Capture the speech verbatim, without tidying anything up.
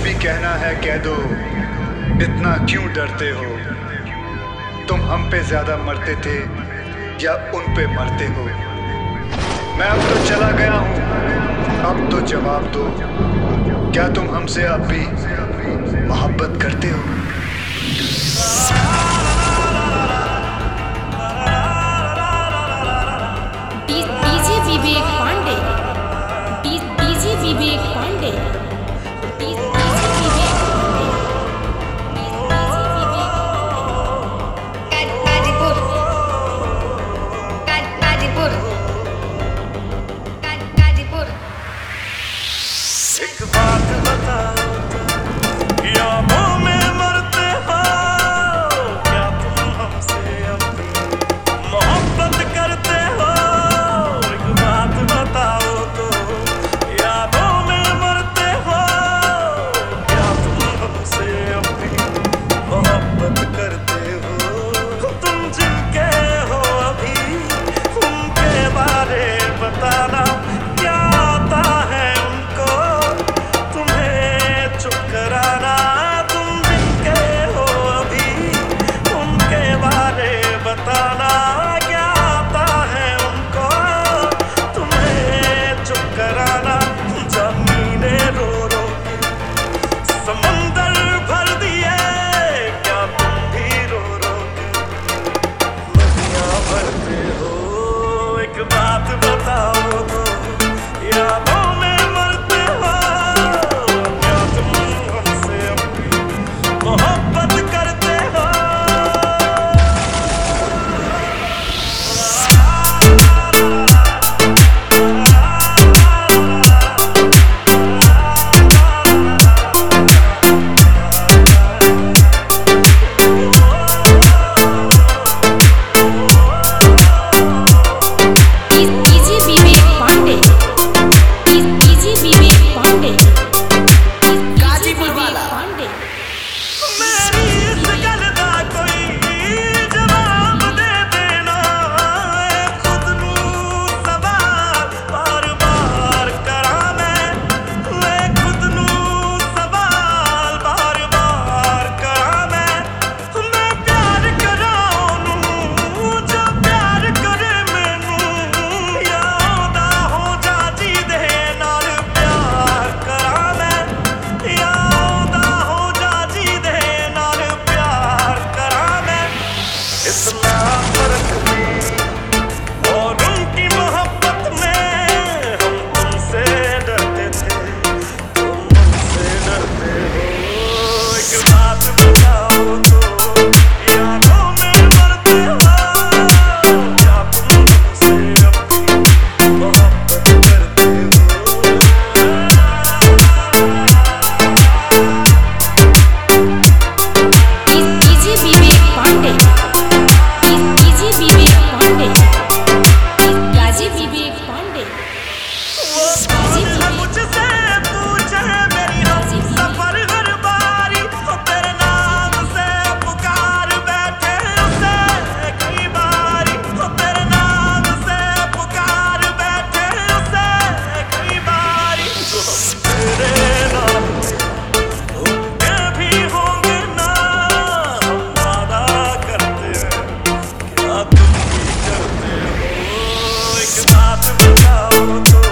भी कहना है कह दो, इतना क्यों डरते हो? तुम हम पे ज्यादा मरते थे या उन पे मरते हो? मैं अब तो चला गया हूँ, अब तो जवाब दो, क्या तुम हमसे अब भी मोहब्बत करते हो? DJ Vivek Pandey, DJ Vivek Pandey, DJ Vivek Pandey, Ghazipur, Ghazipur, Ghazipur. एक बात बताओ, यादों में मरते हो, क्या तुम हमसे अब मोहब्बत करते हो? एक बात बताओ तो, यादों में मरते हो, क्या तुम हमसे अब मोहब्बत करते हो? तुम जिनके हो अभी, उनके बारे बताना, क्या आता है उनको तुम्हें चुप कराना? तुम जिनके हो अभी, उनके बारे बताना, क्या आता है उनको तुम्हें चुप कराना? जमीनें रो रो के समंदर भर दिए, क्या तुम भी रो रो के नदियां भरते हो? एक बात बताओ तो, यादों में मरते हो, क्या तुम हमसे अपनी मोहब्बत करते हो? डीजे विवेक पांडे, डीजे विवेक पांडे, गाजीपुर वाला पांडे। मेरी इस गल दा कोई जवाब दे देना, खुद नूं सवाल बार बार करा मैं, मैं खुद नूं सवाल बार बार करा मैं। मैं प्यार करा ओनू जो प्यार करे मैनू, यादा हो जा जी दे नाल प्यार करा मैं, यादा हो जा जी दे नाल प्यार करा मैं। इतना फर्क भी और उनकी मोहब्बत में, हम तुमसे डरते थे, तुम हमसे डरते हो। एक बात बताओ तो, यादों में मरते हो, क्या तुम हमसे अपनी मोहब्बत करते हो? DJ Vivek Pandey, DJ Vivek Pandey, Ghazi Vivek Pandey. वो कौन है मुझसे पूछे मेरी हम सफर हर बारी, वो तेरे नाम से पुकार बैठे उसे कई बारी, वो तेरे नाम से पुकार बैठे उसे कई बारी। जो हम तेरे नाम उनके भी होंगे ना, हम वादा करते हैं, क्या तुम भी करते हो? एक बात बताओ तो,